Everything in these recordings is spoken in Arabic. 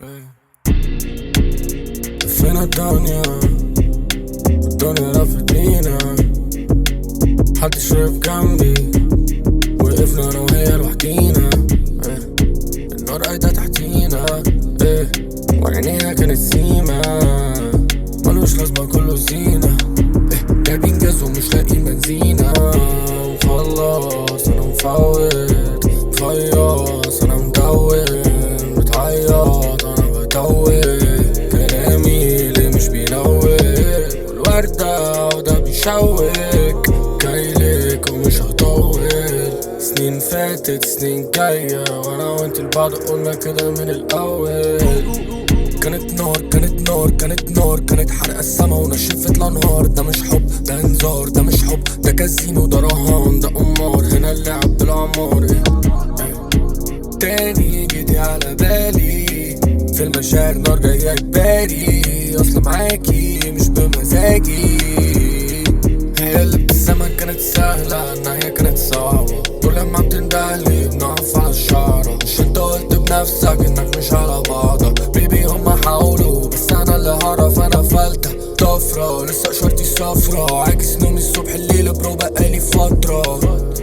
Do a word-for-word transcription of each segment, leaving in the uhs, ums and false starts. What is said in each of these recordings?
فين الدنيا الدنيا لفت بينا، محدش واقف جنبي، وقفنا انا وهي لوحدينا. النار قايدة تحتينا وعينيها كانت سيما، ملوش لازمة كله زينة. جايبين جاز ومش لاقيين بنزينة، وخلاص انا مفوت مفيص، انا مدون بتعيط انا بتوه، كلامي اللي مش بينوه، والوردة وده بيشوك، جايلك ومش هطول. سنين فاتت سنين جاية، وانا وانت لبعض قلنا كده من الاول. كانت نار كانت نار كانت نار كانت حرقة السما ونشفت الانهار. ده مش حب ده انذار، ده مش حب ده كازينو، ده رهان ده قمار، هنا اللعب بالعمار. ايه تاني جيتي على بالي في المشاعر، نار جاية جبالي، اصل معاكي مش بمزاجي. هي اللي بالزمن كانت سهلة، انها هي كانت صعبة، كل لما بتندهلي بنقف على الشعرة. مش انت قلت بنفسك انك مش على بعضك، بيبي هما حاولوا بس انا اللي هعرف. انا فلتة طفرة لسه اشارتي صفرة، عاكس نومي الصبح الليل برو بقالي فترة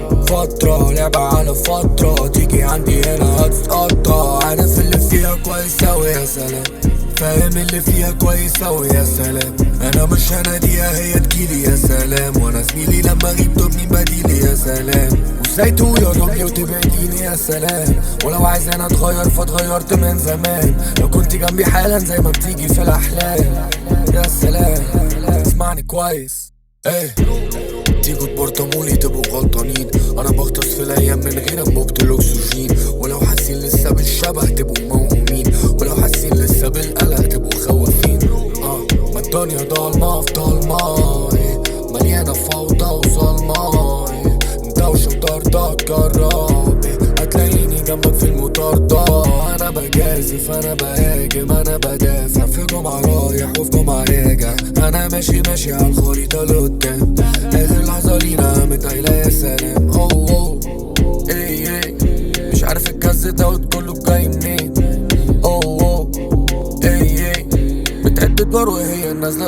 فترة لعبة على فترة، تيجي عندي هنا هتتقطع. عارف اللي فيها كويس اوي يا سلام، فاهم اللي فيها كويس اوي يا سلام. انا مش هناديها هي تجيلي يا سلام، وانا زميلي لما اغيب طب مين بديلي يا سلام. وازاي تقول يا ربي وتبعديني يا سلام، ولو عايز انا اتغير فاتغيرت من زمان. لو كنت جنبي حالا زي ما بتيجي في الاحلام يا سلام. اسمعني كويس ايه، تيجوا تبرطمولي تبقوا غلطانين، انا بغطس في الايام من غير انبوبة الاكسجين. ولو حاسين لسه بالشبه تبقوا موهومين، ولو حاسين لسه بالقلق تبقوا خوافين. اه ما الدنيا ضلمة في ضلمة، مليانة فوضى وظلمة، دوشة وطاردة تجرب، هتلاقيني جنبك في المطاردة. انا بجازف انا بهاجم انا بدافع، في جمعة رايح وفي جمعة راجع، انا ماشي ماشي على الخريطة لقدام، اخر لحظة لينا متقايلة يا سلام. اوه اوه ايه ايه مش عارف الجز دوت كله جاي منين. اوه اوه ايه ايه بتعد ادوار وهي نازلة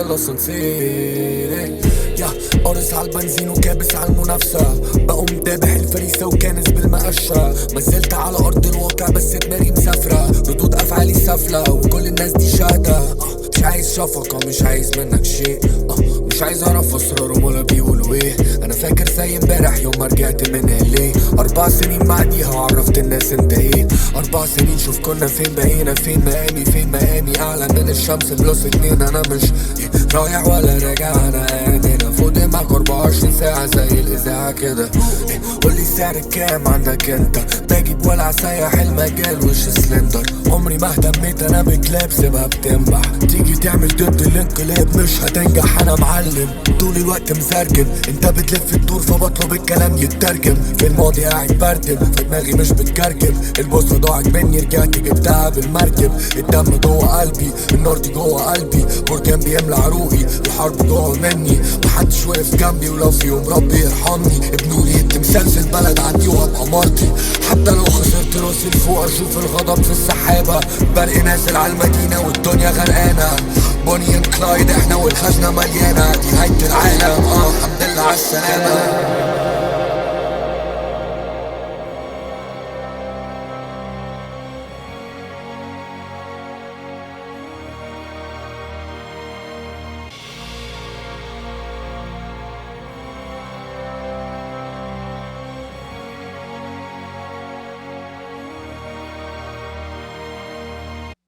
الاسانسير، يا قارص على البنزين وكابس على المنافسة، بقوم دابح الفريسة وكانس بالمقشة. ما زلت على ارض الواقع بس دماغي مسافرة، ردود افعالي سافلة وكل الناس دي شاهدة. مش عايز شفقة مش عايز منك شيء، مش عايز اعرف اسرارهم ولا بيقولوا ايه. انا فاكر زي امبارح يوم ما رجعت من ليه، اربع سنين بعديها وعرفت الناس انت ايه. اربع سنين شوف كنا فين بقينا فين، مقامي فين مقامي اعلى من الشمس بلس اتنين. انا مش رايح ولا راجع، انا قاعد هنا فوق دماغك اربعة وعشرين ساعة زي الاذاعة كده. قولي السعر كام عندك انت، باجيب ولع سايح المجال وش سلندر. عمري ما اهتميت انا بكلاب سيبها بتنبح، تيجي تعمل ضد الانقلاب مش هتنجح. انا معلم طول الوقت مزرجم، انت بتلف الدور فبطلب الكلام يترجم. في الماضي قاعد بردم في دماغي مش بتكركب، البوصة ضاعت مني رجعت جبتها بالمركب. الدم جوه قلبي النار دي جوه قلبي، بركان بيملى عروقي الحرب جوه مني. محدش واقف جنبي ولو في يوم ربي يرحمني، ابنولي التمثال في البلد عندي وابقى مرضي. حتى لو خسرت راسي لفوق اشوف الغضب في السحابة، برق نازل على المدينة والدنيا غرقانة. بوني اند كلايد احنا والخزنة مليانة، دي نهاية العالم اه الحمد لله على السلامة.